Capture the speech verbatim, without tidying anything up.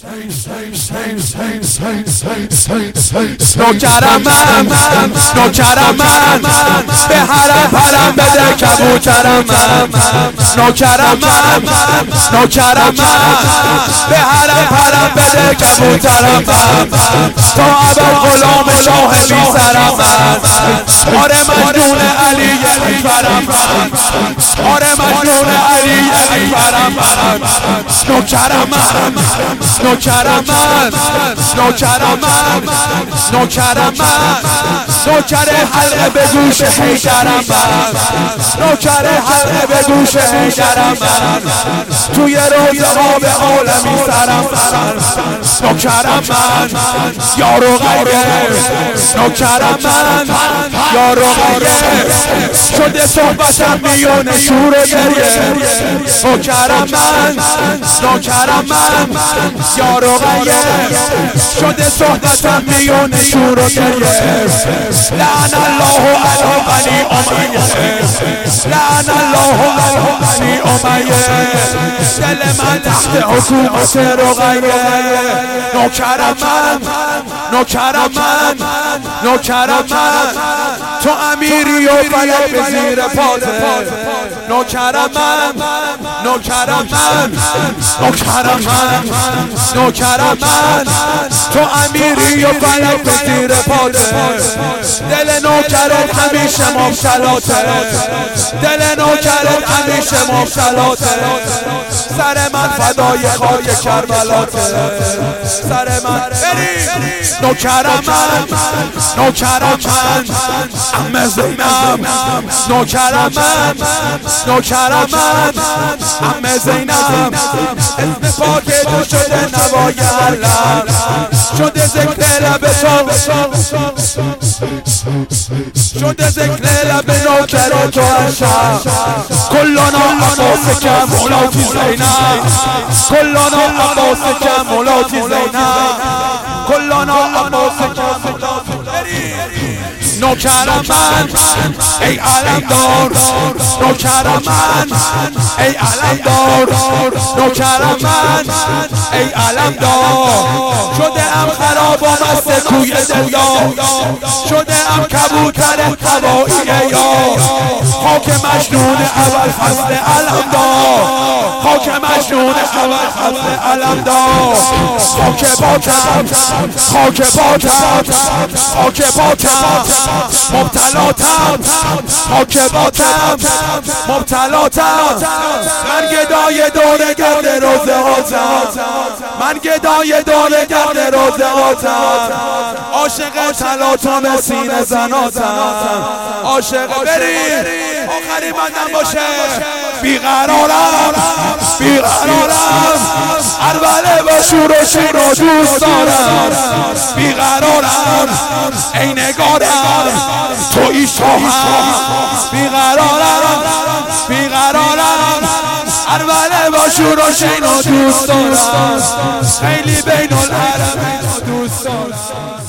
نوکرم من نوکرم من به حرم حرم بده کبوترم من نوکرم من نوکرم من به حرم حرم بده کبوترم من تا ابد غلام شاه میسرم من آره مجنون علی اکبرم من آره مجنون علی اکبرم من نوکرم من نوکرم من نوکرم من نوکرم من نوکر حلقه به گوش حیدرم من نوکر حلقه به گوش حیدرم من توی روزه ها به عالمی سرم من نوکرم من یارو غیره نوکرم من یارو غیره شده صحبتم میون شور و گریه نوکرم من نوکرم من یارو غیره شده صحبتم میون شور و گریه لعن الله علی بنی امیه لعن الله علی بنی امیه دل من تحت حکومت رقیه نوکرم من نوکرم من نوکرم من تو امیری و فلک به زیر پاته نوکرم من نوکرم من نوکرم من نوکرم من تو امیری و فلک به زیر پاته دل نوکرت همیشه مبتلاته دل نوکرت همیشه مبتلاته سر من فدای خاک کربلاته سر من نوکرم من نوکرم من عمه زینب نوکرم من نوکرم من عمه زینب اسم پاک تو شده نوای علم شده ذکر لب تو شده ذکر لب نوکر تو عشق کلنا عباس کم مولاتی زینب کلنا عباس کم مولاتی زینب کلنا عباس کم مولاتی نوکرم من ای علمدار نوکرم من ای علمدار نوکرم من ای علمدار شده ام خراب و مست کوی دلدار شده ام کبوتر هوایی یار خاک مجنون اول فصل علمدار خاک مجنون اول فصل علمدار خاک باتم خاک باتم خاک باتم مبتلاتم خاک باتم مبتلاتم من گدای دور گرد روزه هاتم من گدای دور گرد روزه هاتم عاشق تلاطم سینه زناتم عاشق برید آخری بندم باشه بیقرارم بیقرارم اربله با شور و شیر و دوست دارم بیقرارم ای نگارم توی شاهم بیقرارم بیقرارم اربله با شور و شیر و دوست دارم خیلی بین الحرمین دوست دارم